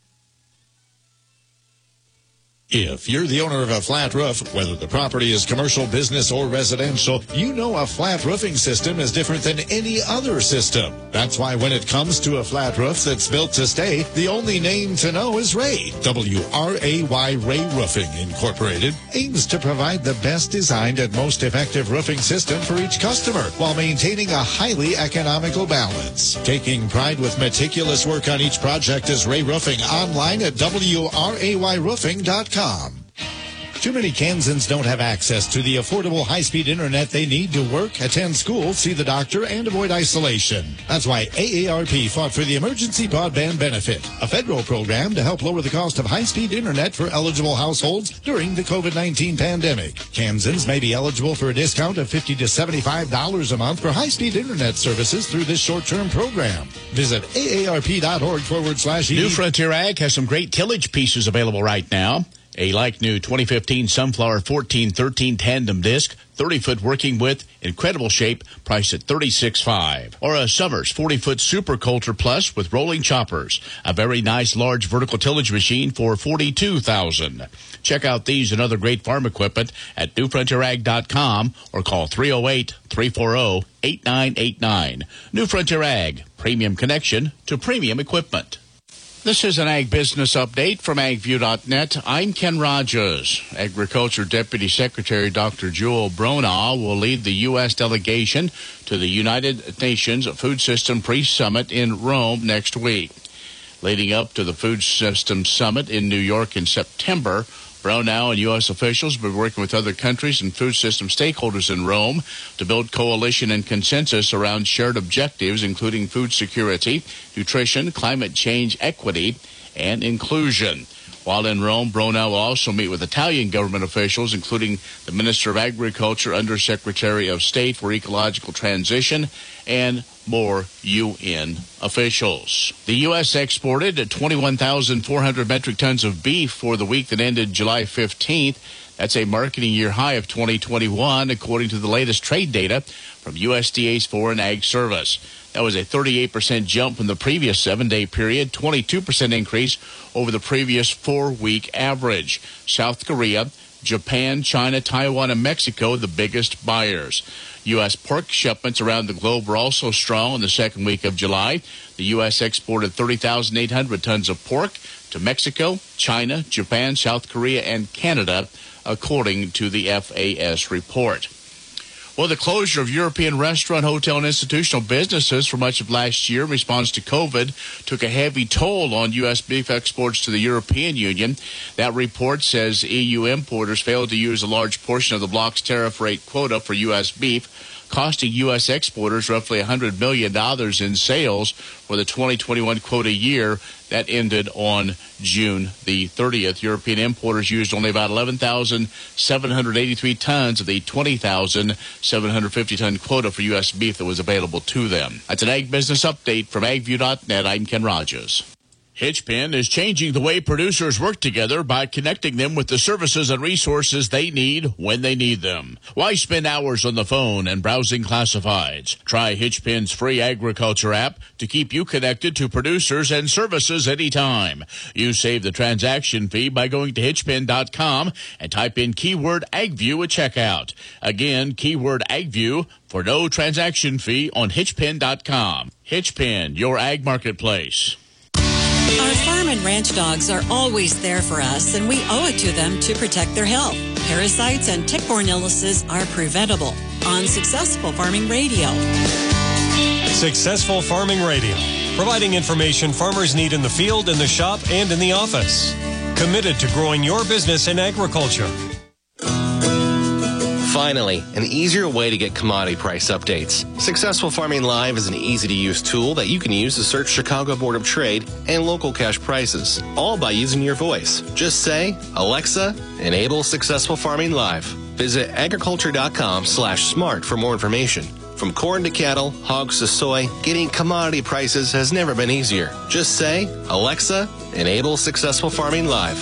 If you're the owner of a flat roof, whether the property is commercial, business, or residential, you know a flat roofing system is different than any other system. That's why when it comes to a flat roof that's built to stay, the only name to know is Ray. W-R-A-Y, Ray Roofing Incorporated aims to provide the best designed and most effective roofing system for each customer while maintaining a highly economical balance. Taking pride with meticulous work on each project is Ray Roofing, online at WRAYroofing.com. Too many Kansans don't have access to the affordable high-speed internet they need to work, attend school, see the doctor, and avoid isolation. That's why AARP fought for the Emergency Broadband Benefit, a federal program to help lower the cost of high-speed internet for eligible households during the COVID-19 pandemic. Kansans may be eligible for a discount of $50 to $75 a month for high-speed internet services through this short-term program. Visit aarp.org/ED. New Frontier Ag has some great tillage pieces available right now. A like-new 2015 Sunflower 1413 tandem disc, 30-foot working width, incredible shape, priced at $36.5. Or a Summers 40-foot Super Coulter Plus with rolling choppers, a very nice large vertical tillage machine for $42,000. Check out these and other great farm equipment at newfrontierag.com or call 308-340-8989. New Frontier Ag, premium connection to premium equipment. This is an Ag Business Update from AgView.net. I'm Ken Rogers. Agriculture Deputy Secretary Dr. Jewel Bronaugh will lead the U.S. delegation to the United Nations Food System Pre-Summit in Rome next week. Leading up to the Food System Summit in New York in September, Bronaugh and U.S. officials will be working with other countries and food system stakeholders in Rome to build coalition and consensus around shared objectives, including food security, nutrition, climate change, equity, and inclusion. While in Rome, Bronaugh will also meet with Italian government officials, including the Minister of Agriculture, Undersecretary of State for Ecological Transition, and more UN officials. The U.S. exported 21,400 metric tons of beef for the week that ended July 15th. That's a marketing year high of 2021, according to the latest trade data from USDA's Foreign Ag Service. That was a 38% jump from the previous 7-day period, 22% increase over the previous 4-week average. South Korea, Japan, China, Taiwan, and Mexico, the biggest buyers. U.S. pork shipments around the globe were also strong in the second week of July. The U.S. exported 30,800 tons of pork to Mexico, China, Japan, South Korea, and Canada, according to the FAS report. Well, the closure of European restaurant, hotel, and institutional businesses for much of last year in response to COVID took a heavy toll on U.S. beef exports to the European Union. That report says EU importers failed to use a large portion of the bloc's tariff rate quota for U.S. beef, costing U.S. exporters roughly $100 million in sales for the 2021 quota year that ended on June the 30th. European importers used only about 11,783 tons of the 20,750-ton quota for U.S. beef that was available to them. That's an Ag Business Update from AgView.net. I'm Ken Rogers. Hitchpin is changing the way producers work together by connecting them with the services and resources they need when they need them. Why spend hours on the phone and browsing classifieds? Try Hitchpin's free agriculture app to keep you connected to producers and services anytime. You save the transaction fee by going to hitchpin.com and type in keyword AgView at checkout. Again, keyword AgView for no transaction fee on hitchpin.com. Hitchpin, your ag marketplace. Our farm and ranch dogs are always there for us, and we owe it to them to protect their health. Parasites and tick-borne illnesses are preventable on Successful Farming Radio. Successful Farming Radio, providing information farmers need in the field, in the shop, and in the office. Committed to growing your business in agriculture. Finally, an easier way to get commodity price updates. Successful Farming Live is an easy-to-use tool that you can use to search Chicago Board of Trade and local cash prices, all by using your voice. Just say, Alexa, enable Successful Farming Live. Visit agriculture.com/smart for more information. From corn to cattle, hogs to soy, getting commodity prices has never been easier. Just say, Alexa, enable Successful Farming Live.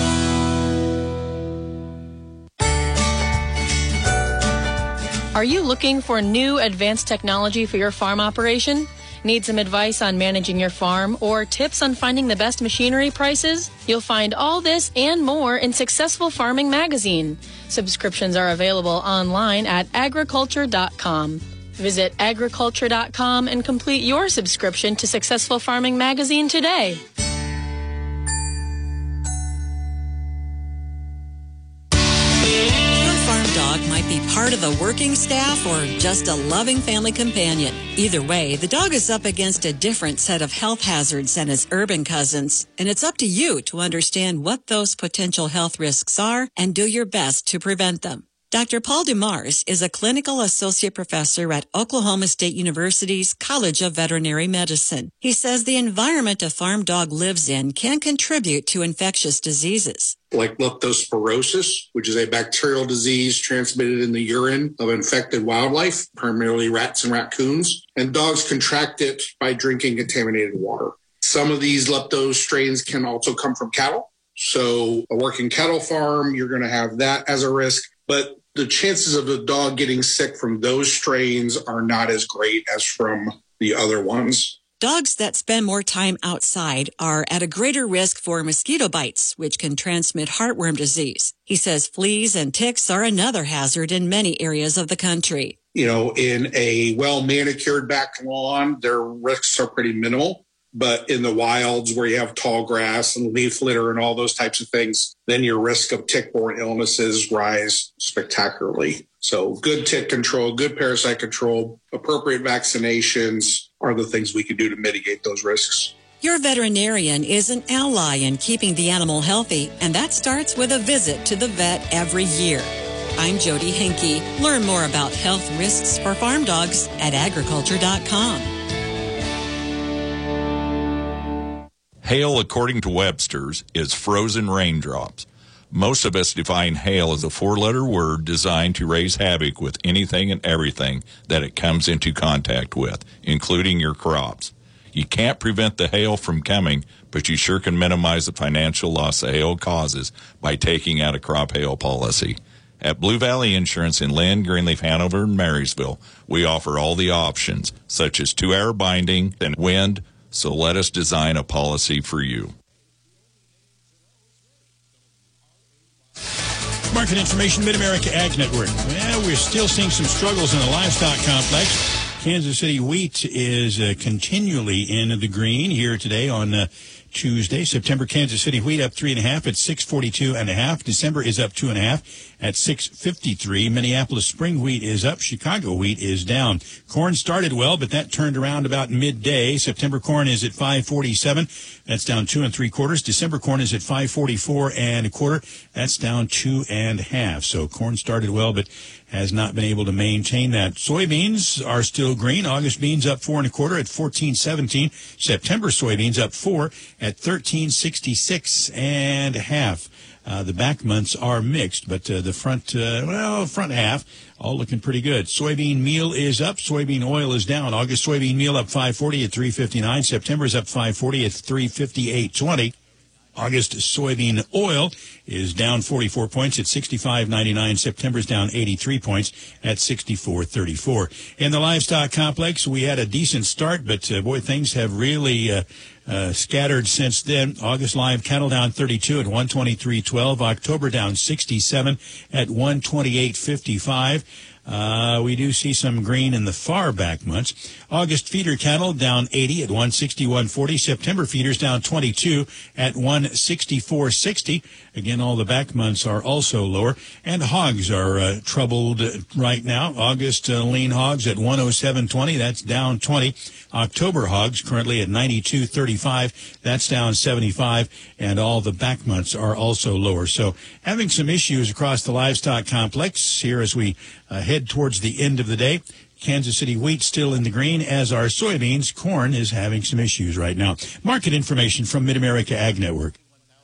Are you looking for new advanced technology for your farm operation? Need some advice on managing your farm or tips on finding the best machinery prices? You'll find all this and more in Successful Farming Magazine. Subscriptions are available online at agriculture.com. Visit agriculture.com and complete your subscription to Successful Farming Magazine today. Might be part of the working staff or just a loving family companion. Either way, the dog is up against a different set of health hazards than its urban cousins, and it's up to you to understand what those potential health risks are and do your best to prevent them. Dr. Paul DeMars is a clinical associate professor at Oklahoma State University's College of Veterinary Medicine. He says the environment a farm dog lives in can contribute to infectious diseases. Like leptospirosis, which is a bacterial disease transmitted in the urine of infected wildlife, primarily rats and raccoons, and dogs contract it by drinking contaminated water. Some of these lepto strains can also come from cattle. So a working cattle farm, you're going to have that as a risk, but the chances of the dog getting sick from those strains are not as great as from the other ones. Dogs that spend more time outside are at a greater risk for mosquito bites, which can transmit heartworm disease. He says fleas and ticks are another hazard in many areas of the country. You know, in a well-manicured back lawn, their risks are pretty minimal. But in the wilds where you have tall grass and leaf litter and all those types of things, then your risk of tick-borne illnesses rise spectacularly. So good tick control, good parasite control, appropriate vaccinations are the things we can do to mitigate those risks. Your veterinarian is an ally in keeping the animal healthy, and that starts with a visit to the vet every year. I'm Jody Henke. Learn more about health risks for farm dogs at agriculture.com. Hail, according to Webster's, is frozen raindrops. Most of us define hail as a four-letter word designed to raise havoc with anything and everything that it comes into contact with, including your crops. You can't prevent the hail from coming, but you sure can minimize the financial loss the hail causes by taking out a crop hail policy. At Blue Valley Insurance in Lynn, Greenleaf, Hanover, and Marysville, we offer all the options, such as 2-hour binding and wind. So let us design a policy for you. Market information, Mid-America Ag Network. Well, we're still seeing some struggles in the livestock complex. Kansas City wheat is continually in the green here today on Tuesday. September Kansas City wheat up 3.5 at 642.5. December is up 2.5 at 653. Minneapolis spring wheat is up. Chicago wheat is down. Corn started well, but that turned around about midday. September corn is at 547. That's down 2 3/4. December corn is at 544 1/4. That's down 2.5. So corn started well, but has not been able to maintain that. Soybeans are still green. August beans up 4 1/4 at 14.17. September soybeans up 4 at 13.66 and a half. The back months are mixed, but the front half all looking pretty good. Soybean meal is up. Soybean oil is down. August soybean meal up 5.40 at 3.59. September is up 5.40 at 3.58.20. August soybean oil is down 44 points at 65.99. September's down 83 points at 64.34. In the livestock complex, we had a decent start, but boy, things have really scattered since then. August live cattle down 32 at 123.12. October down 67 at 128.55. We do see some green in the far back months. August feeder cattle down 80 at 161.40. September feeders down 22 at 164.60. Again, all the back months are also lower. And hogs are troubled right now. August lean hogs at 107.20. That's down 20. October hogs currently at 92.35. That's down 75. And all the back months are also lower. So having some issues across the livestock complex here as we head towards the end of the day. Kansas City wheat still in the green, as are soybeans. Corn is having some issues right now. Market information from Mid-America Ag Network.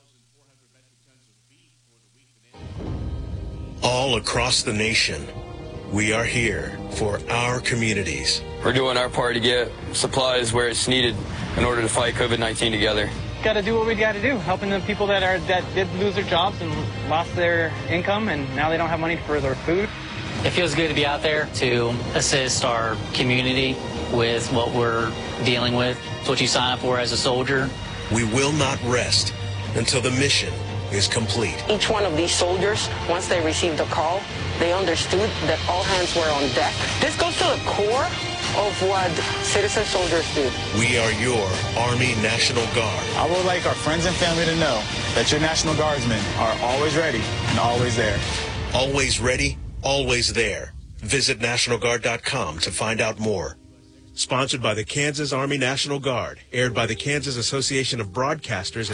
All across the nation, we are here for our communities. We're doing our part to get supplies where it's needed in order to fight COVID-19 together. Got to do what we got to do, helping the people that did lose their jobs and lost their income, and now they don't have money for their food. It feels good to be out there to assist our community with what we're dealing with. It's what you sign up for as a soldier. We will not rest until the mission is complete. Each one of these soldiers, once they received the call, they understood that all hands were on deck. This goes to the core of what citizen soldiers do. We are your Army National Guard. I would like our friends and family to know that your National Guardsmen are always ready and always there. Always ready, always there. Visit NationalGuard.com to find out more. Sponsored by the Kansas Army National Guard. Aired by the Kansas Association of Broadcasters.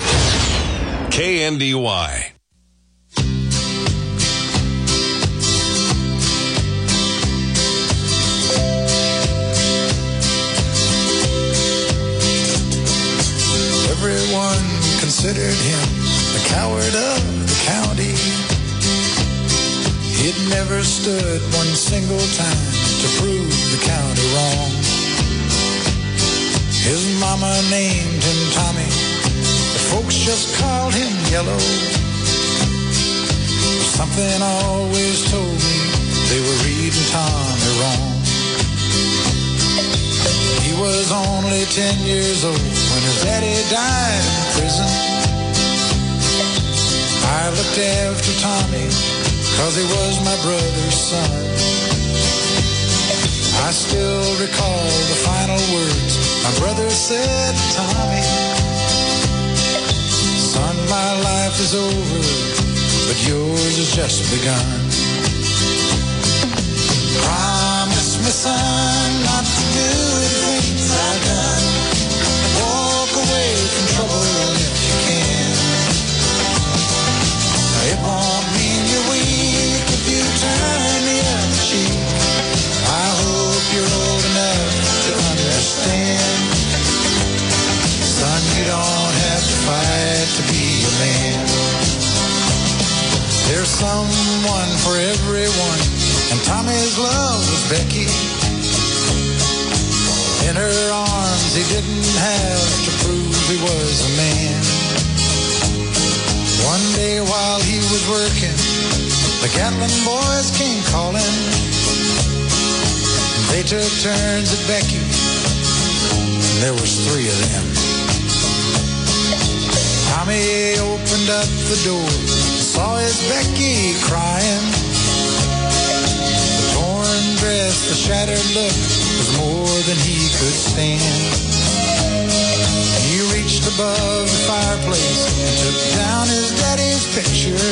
KNDY. Everyone considered him the coward of the county. He'd never stood one single time to prove the county wrong. His mama named him Tommy, but folks just called him Yellow. Something always told me they were reading Tommy wrong. He was only 10 years old when his daddy died in prison. I looked after Tommy 'cause he was my brother's son. I still recall the final words my brother said to Tommy. Son, my life is over, but yours has just begun. Promise me, son, not to do the things I've done. Walk away from trouble if you can. It won't mean you're weak if you turn the other cheek. I hope you're old enough to understand. Son, you don't have to fight to be a man. There's someone for everyone, and Tommy's love was Becky. In her arms he didn't have to prove he was a man. One day while he was working, the Gatlin boys came calling. They took turns at Becky, and there was 3 of them. Tommy opened up the door, saw his Becky crying. The torn dress, the shattered look was more than he could stand. He reached above the fireplace and took down his daddy's picture.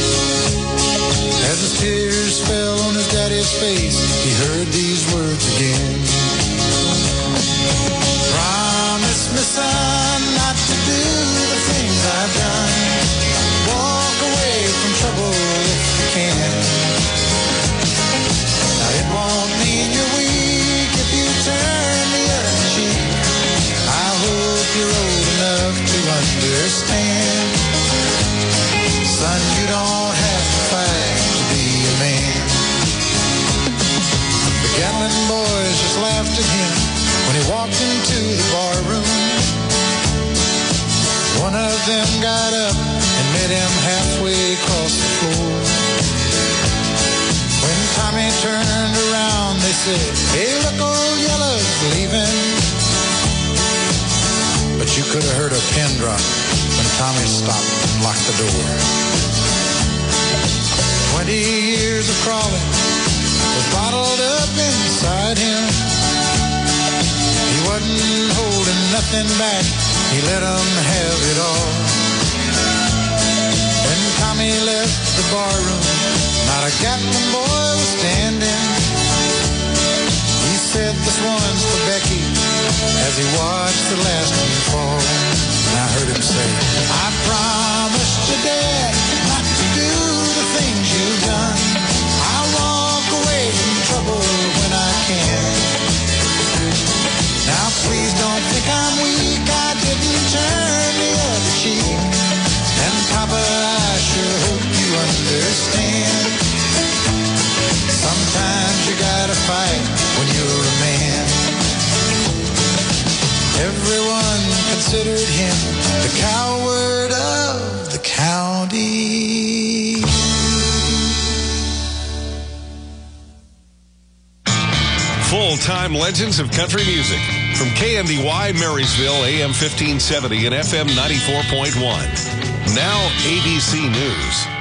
As his tears fell on his daddy's face, he heard these words again. Promise me, son, not to do the things I've done. Walk away from trouble if you can. got up and met him halfway across the floor. When Tommy turned around, they said, "Hey, look, old Yellow's leaving." But you could have heard a pin drop when Tommy stopped and locked the door. 20 years of crawling was bottled up inside him. He wasn't holding nothing back. He let them have it all. When Tommy left the barroom, not a Gatlin boy was standing. He said, "This one's for Becky," as he watched the last one fall. And I heard him say, "I promised your dad not to do the things you've done. I'll walk away from trouble when I can. Now please don't think I'm weak, I didn't turn the other cheek. And Papa, I sure hope you understand. Sometimes you gotta fight when you're a man." Everyone considered him the coward of the county. Full-time legends of country music from KNDY Marysville, AM 1570 and FM 94.1. Now ABC News.